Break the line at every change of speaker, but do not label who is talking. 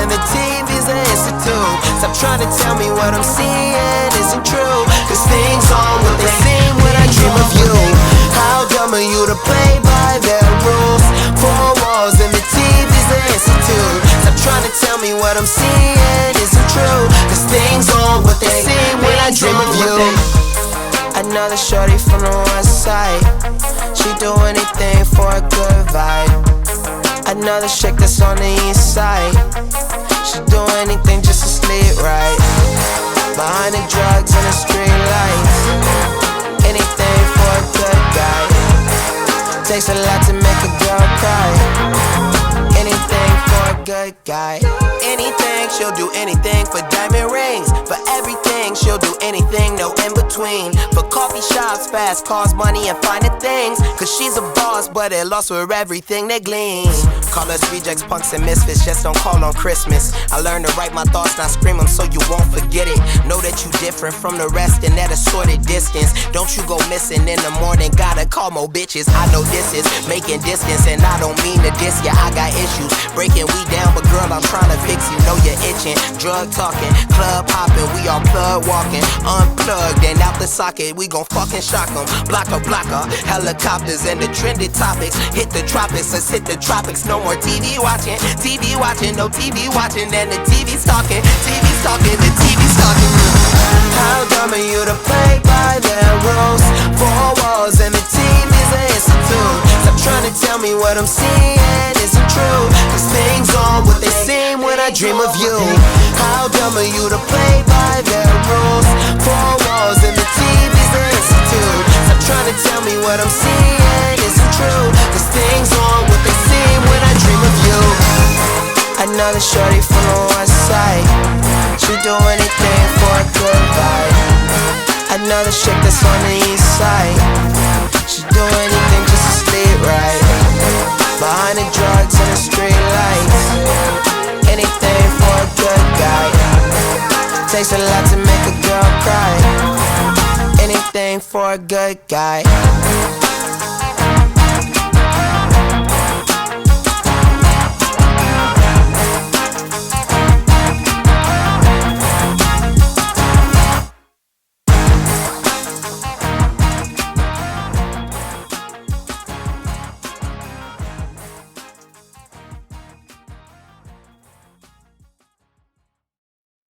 and the TV's an institute. Stop trying to tell me what I'm seeing isn't true, cause things aren't what they seem when I dream of you. How dumb are you to play by their rules? Four walls and the TV's an institute. Stop trying to tell me what I'm seeing isn't true, cause things aren't what they seem when I dream of you. Another shorty from the west side, she do anything for a good vibe. Another chick that's on the east side, she do anything just to sleep right. Behind the drugs and the street lights, anything for a good guy. Takes a lot to make a girl cry. Anything for a good guy. Anything, she'll do anything for diamond rings. For everything, she'll do anything, no in between. For coffee shops, fast cars, money, and finer things. Cause she's a boss, but it lost for everything that gleams. Call us rejects, punks, and misfits, just don't call on Christmas. I learned to write my thoughts, not scream them so you won't forget it. Know that you different from the rest and at a sorted distance. Don't you go missing in the morning, gotta call more bitches. I know this is making distance, and I don't mean to diss ya, I got issues. Breaking we down, but girl, I'm trying to fix you, know you're itching. Drug talking, club hopping, we all plug walking. Unplugged and out the socket, we gon' fucking shock them. Blocker, blocker, helicopters and the trending topics. Hit the tropics, let's hit the tropics. No more TV watching, no TV watching. And the TV's talking, the TV's talking. How dumb are you to play by their rules? Four walls and the TV's an institute. Stop trying to tell me what I'm seeing isn't true, cause things aren't what they seem when I dream of you. How dumb are you to play by their rules? Four walls and the TV's an institute. Stop trying to tell me what I'm seeing isn't true, cause things aren't what they seem when I dream of you. Another shorty from the west side, she do anything for a good vibe. Another chick that's on the east side, she do anything just to sleep right. Behind the drugs and the street lights, anything for a good guy. Takes a lot to make a girl cry. Anything for a good guy.